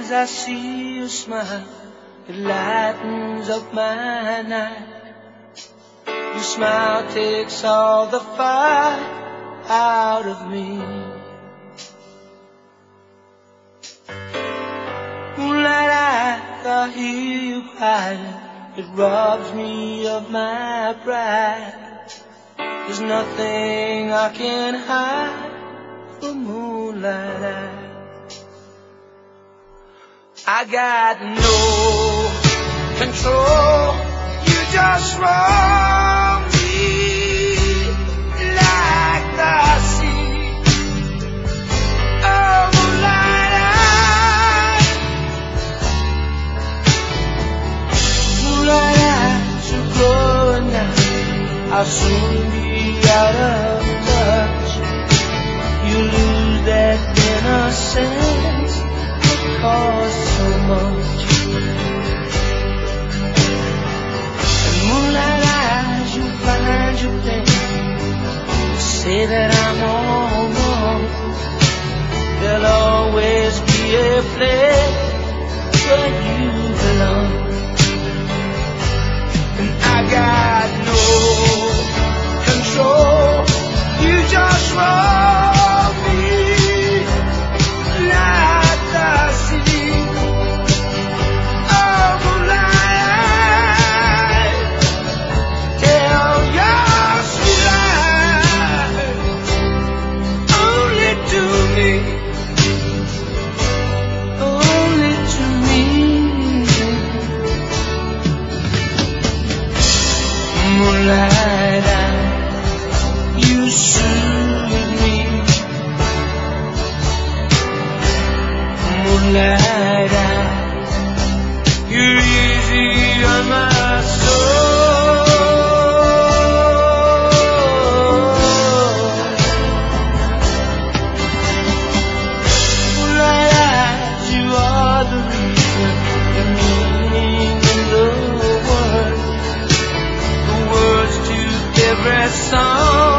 as I see your smile, it lightens up my night. Your smile takes all the fire out of me. Moonlight eyes, I hear you crying. It robs me of my pride. There's nothing I can hide from moonlight eyes. I got no control. You just roll me like the sea. Oh, moonlight eyes, moonlight eyes, you're glowing now. I'll soon be out of touch. You lose that innocence that costs so much. And moonlight eyes, you find your place. You say that I'm all wrong. There'll always be a place where you belong. And I got no control. You just roll me like the sea. Oh, moonlight eyes, tell your sweet lies only to me, only to me. Moonlight eyes, you soothe me. Moonlight eyes, you're easy on my soul. Moonlight eyes, you are the reason, the meaning in the words to every song.